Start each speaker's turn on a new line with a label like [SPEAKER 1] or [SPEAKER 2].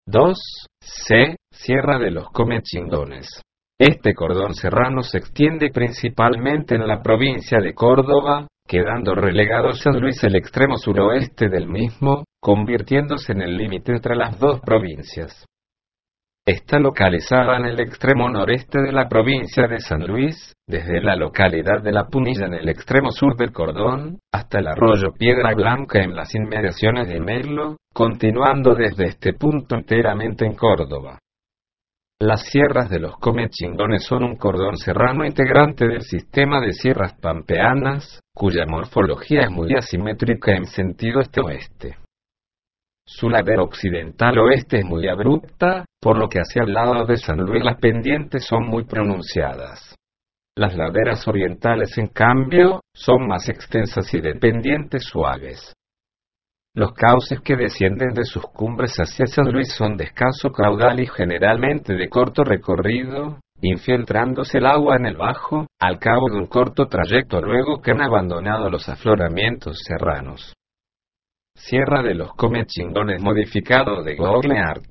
[SPEAKER 1] 2. C. Sierra de los Comechingones. Este cordón serrano se extiende principalmente en la provincia de Córdoba, quedando relegado San Luis el extremo suroeste del mismo, convirtiéndose en el límite entre las dos provincias. Está localizada en el extremo noreste de la provincia de San Luis, desde la localidad de La Punilla en el extremo sur del cordón, hasta el arroyo Piedra Blanca en las inmediaciones de Merlo, continuando desde este punto enteramente en Córdoba. Las sierras de los Comechingones son un cordón serrano integrante del sistema de sierras pampeanas, cuya morfología es muy asimétrica en sentido este-oeste. Su ladera occidental-oeste es muy abrupta, por lo que hacia el lado de San Luis las pendientes son muy pronunciadas. Las laderas orientales, en cambio, son más extensas y de pendientes suaves. Los cauces que descienden de sus cumbres hacia San Luis son de escaso caudal y generalmente de corto recorrido, infiltrándose el agua en el bajo, al cabo de un corto trayecto luego que han abandonado los afloramientos serranos. Sierra de los Comechingones modificado de Gorleart.